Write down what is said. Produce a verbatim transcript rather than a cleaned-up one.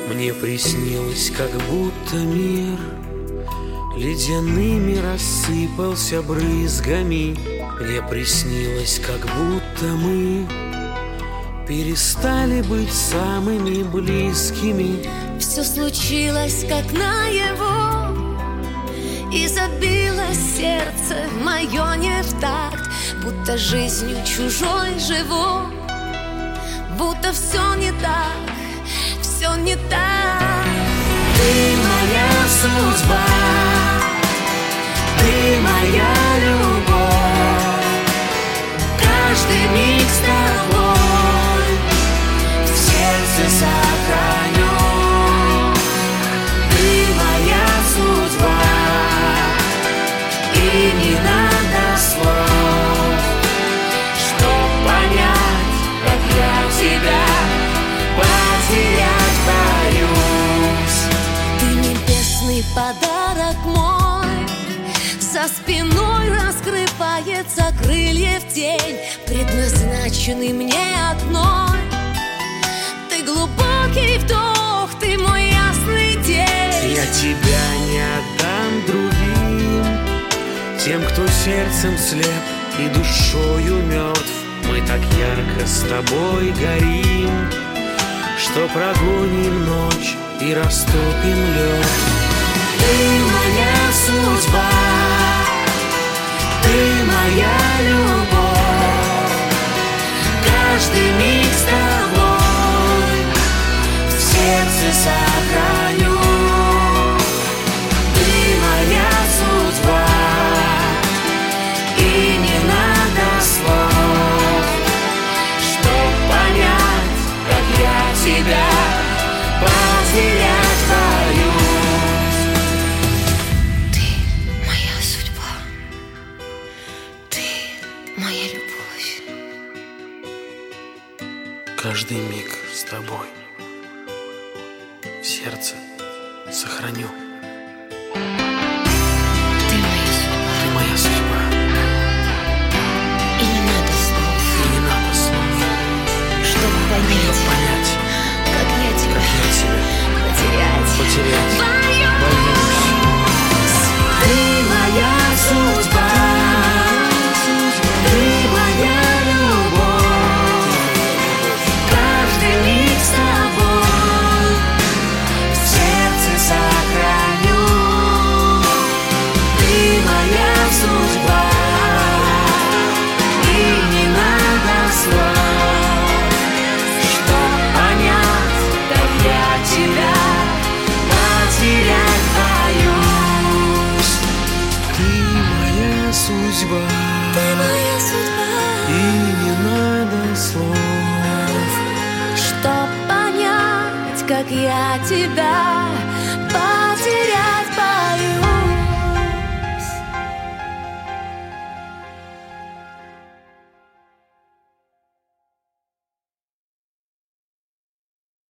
Мне приснилось, как будто мир ледяными рассыпался брызгами. Мне приснилось, как будто мы перестали быть самыми близкими. Все случилось, как наяву, и забилось сердце мое не в такт, будто жизнью чужой живу, будто все не так, все не так. Ты моя судьба, ты моя любовь, каждый миг с тобой в сердце сохраню. Ты моя судьба, и не надо слов, чтоб понять, как я тебя потерять боюсь. Ты небесный подарок мой, за спиной раскрывается крылья в тень, предназначенный мне одной. Ты глубокий вдох, ты мой ясный день. Я тебя не отдам другим, тем, кто сердцем слеп и душою мертв. Мы так ярко с тобой горим, что прогоним ночь и растопим лед. Ты моя судьба, ты моя любовь, каждый миг с тобой в сердце сохраню. Ты моя судьба, и не надо слов, чтоб понять, как я тебя потерять боюсь. Ты моя судьба, ты моя любовь. Каждый миг с тобой в сердце сохраню. Ты моя судьба, Ты моя судьба, и не надо слов, и не надо слов, чтобы чтоб понять, понять, как я как тебя я тебя потерять потерять боюсь. Ты моя судьба, ты моя любовь, каждый миг с тобой в сердце сохраню. Ты моя судьба, и не надо слов, чтоб понять, как я тебя потерять боюсь. Ты моя судьба, Ты моя судьба, и не надо слов, чтоб понять, как я тебя